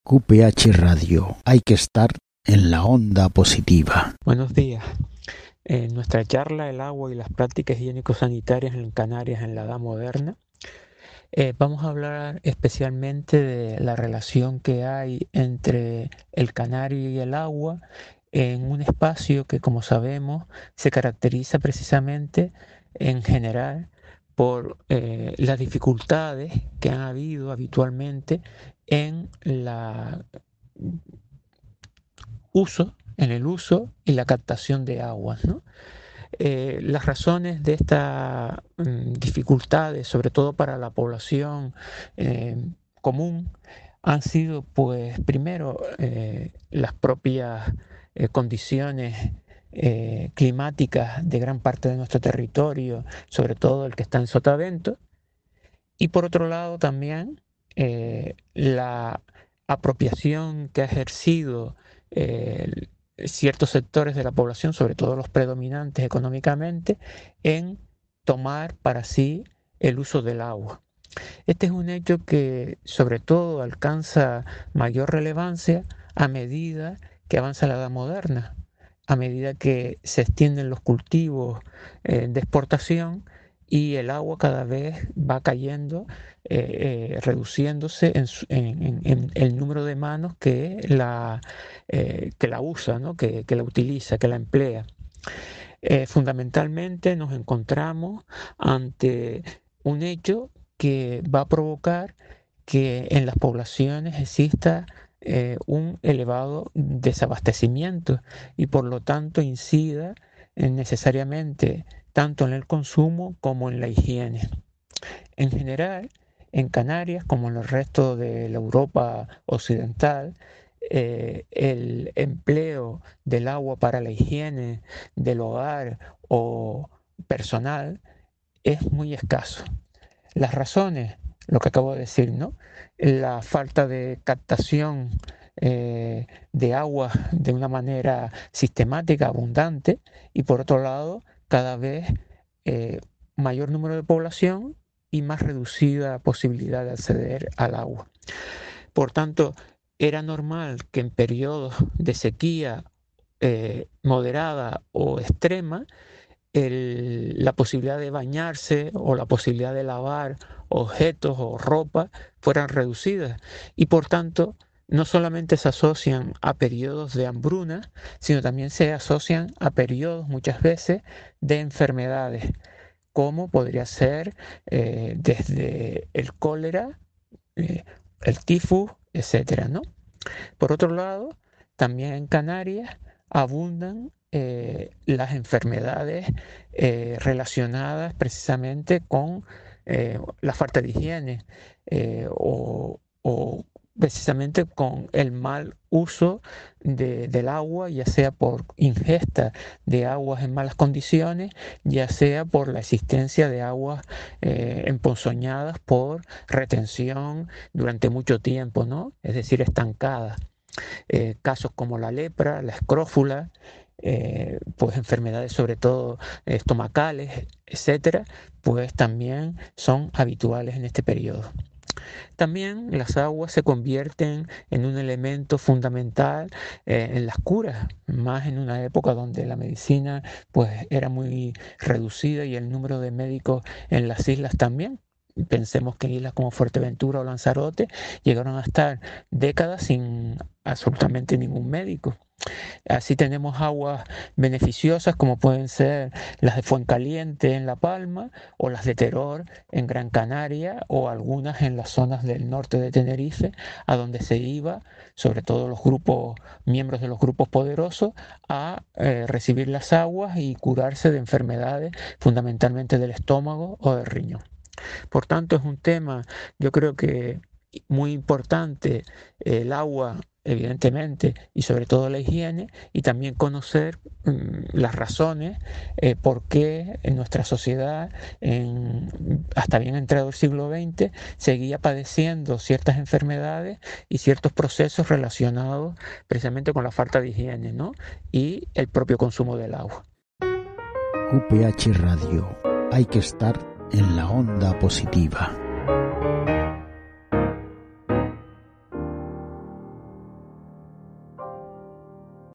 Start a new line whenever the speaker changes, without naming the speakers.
QPH Radio. Hay que estar en la onda positiva.
Buenos días. En nuestra charla El agua y las prácticas higiénico-sanitarias en Canarias en la Edad Moderna, vamos a hablar especialmente de la relación que hay entre el canario y el agua en un espacio que, como sabemos, se caracteriza precisamente en general por las dificultades que han habido habitualmente en el uso y la captación de aguas, ¿no? Las razones de estas dificultades, sobre todo para la población común, han sido, pues, primero, las propias condiciones climáticas de gran parte de nuestro territorio, sobre todo el que está en Sotavento, y por otro lado también la apropiación que ha ejercido ciertos sectores de la población, sobre todo los predominantes económicamente, en tomar para sí el uso del agua. Este es un hecho que sobre todo alcanza mayor relevancia a medida que avanza la edad moderna, a medida que se extienden los cultivos de exportación y el agua cada vez va cayendo, reduciéndose en el número de manos que la usa, ¿no? que la utiliza, que la emplea. Fundamentalmente nos encontramos ante un hecho que va a provocar que en las poblaciones exista un elevado desabastecimiento y por lo tanto incida necesariamente tanto en el consumo como en la higiene. En general, en Canarias, como en el resto de la Europa occidental, el empleo del agua para la higiene del hogar o personal es muy escaso. Las razones, lo que acabo de decir, ¿no? La falta de captación de agua de una manera sistemática, abundante, y por otro lado, cada vez mayor número de población y más reducida posibilidad de acceder al agua. Por tanto, era normal que en periodos de sequía moderada o extrema, la posibilidad de bañarse o la posibilidad de lavar objetos o ropa fueran reducidas y por tanto no solamente se asocian a periodos de hambruna, sino también se asocian a periodos muchas veces de enfermedades, como podría ser desde el cólera, el tifus, etcétera, ¿no? Por otro lado, también en Canarias abundan las enfermedades relacionadas precisamente con la falta de higiene o precisamente con el mal uso del agua, ya sea por ingesta de aguas en malas condiciones, ya sea por la existencia de aguas emponzoñadas por retención durante mucho tiempo, ¿no? Es decir, estancadas. Casos como la lepra, la escrófula, pues enfermedades sobre todo estomacales, etcétera, pues también son habituales en este periodo. También las aguas se convierten en un elemento fundamental en las curas, más en una época donde la medicina pues era muy reducida y el número de médicos en las islas también. Pensemos que islas como Fuerteventura o Lanzarote llegaron a estar décadas sin absolutamente ningún médico. Así tenemos aguas beneficiosas como pueden ser las de Fuencaliente en La Palma o las de Teror en Gran Canaria o algunas en las zonas del norte de Tenerife, a donde se iba, sobre todo los miembros de los grupos poderosos, a recibir las aguas y curarse de enfermedades fundamentalmente del estómago o del riñón. Por tanto, es un tema, yo creo que muy importante, el agua, evidentemente, y sobre todo la higiene, y también conocer las razones por qué en nuestra sociedad, hasta bien entrado el siglo XX, seguía padeciendo ciertas enfermedades y ciertos procesos relacionados precisamente con la falta de higiene, ¿no? Y el propio consumo del agua.
QPH Radio. Hay que estar en la onda positiva.